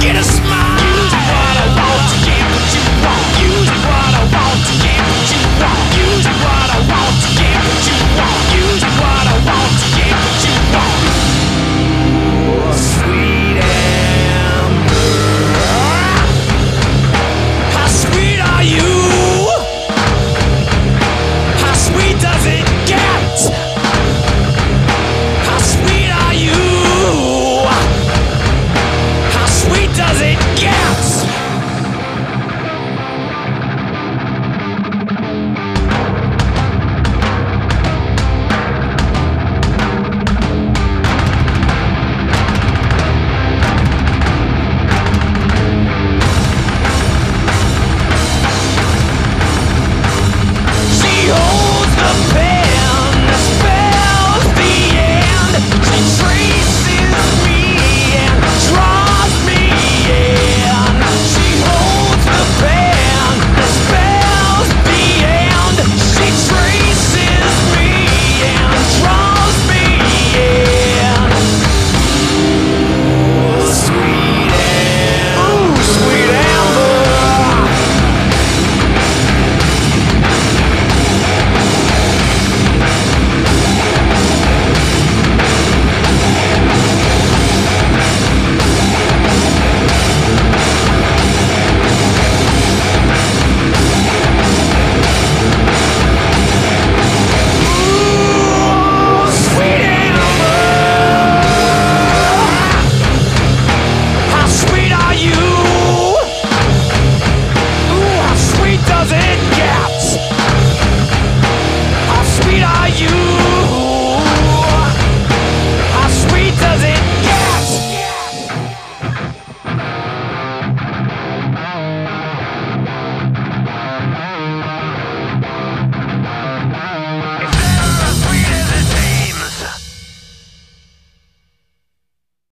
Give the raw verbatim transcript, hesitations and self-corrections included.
get a smile. Use what I want to get what you want. Use what I want to get what you want. Use what I want to get what you want. Use what I want to get what you want. Sweet Amber, how sweet are you? How sweet does it get? How sweet are you? How sweet does it get?